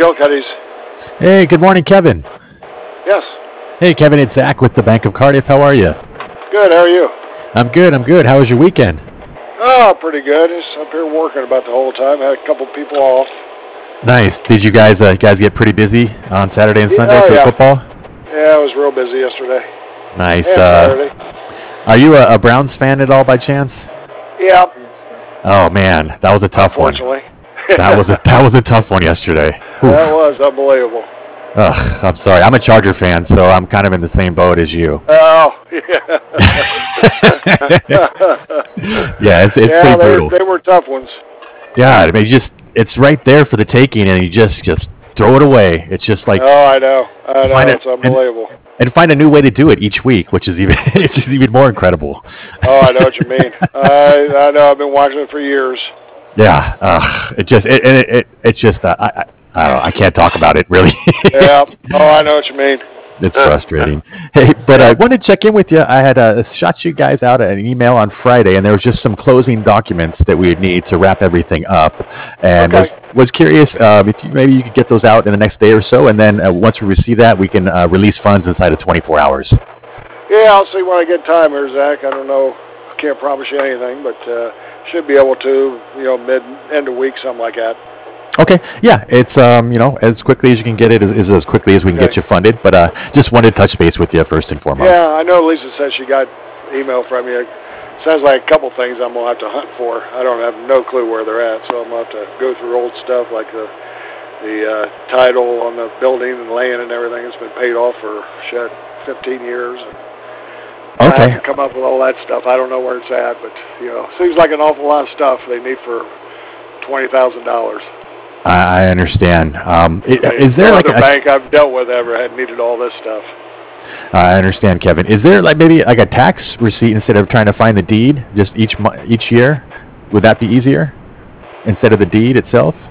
Gilcuddy's. Hey, good morning, Kevin. Yes. Hey, Kevin, it's Zach with the Bank of Cardiff. How are you? Good. How are you? I'm good. How was your weekend? Oh, pretty good. Just up here working about the whole time. Had a couple people off. Nice. Did you guys get pretty busy on Saturday and Sunday for yeah. football? Yeah, I was real busy yesterday. Nice. And Saturday. Are you a Browns fan at all by chance? Yeah. Oh man, that was a tough one. Unfortunately. That was a tough one yesterday. That was unbelievable. Ugh, I'm sorry. I'm a Charger fan, so I'm kind of in the same boat as you. Oh, yeah. Yeah, it's pretty brutal. They were tough ones. Yeah, I mean, it's right there for the taking, and you just throw it away. It's just like Oh, I know. It's unbelievable. And find a new way to do it each week, which is even more incredible. Oh, I know what you mean. I know. I've been watching it for years. Yeah, it's just I don't know. I can't talk about it really. Yeah. Oh, I know what you mean. It's frustrating. Hey, but I wanted to check in with you. I had shot you guys out an email on Friday, and there was just some closing documents that we would need to wrap everything up. And was curious if maybe you could get those out in the next day or so, and then once we receive that, we can release funds inside of 24 hours. Yeah, I'll see when I get time here, Zach. I don't know. I can't promise you anything, but should be able to, end of week, something like that. Okay, yeah, it's as quickly as you can get it is as quickly as we can get you funded. But just wanted to touch base with you first and foremost. Yeah, I know Lisa said she got email from you. Sounds like a couple things I'm gonna have to hunt for. I don't have no clue where they're at, so I'm gonna have to go through old stuff like the title on the building and land and everything. It's been paid off for 15 years. Okay. I have to come up with all that stuff. I don't know where it's at, but seems like an awful lot of stuff they need for $20,000. I understand. Is there like a bank I've dealt with ever had needed all this stuff? I understand, Kevin. Is there maybe a tax receipt instead of trying to find the deed just each year? Would that be easier instead of the deed itself?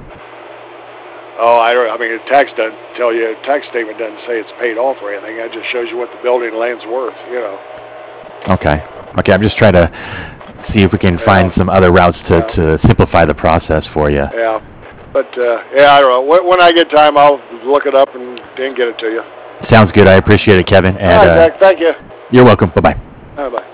Oh, I mean, the tax doesn't tell you. A tax statement doesn't say it's paid off or anything. It just shows you what the building and land's worth. Okay. I'm just trying to see if we can find some other routes to simplify the process for you. Yeah. But, I don't know. When I get time, I'll look it up and get it to you. Sounds good. I appreciate it, Kevin. And, all right, Zach. Thank you. You're welcome. Bye-bye. Bye-bye.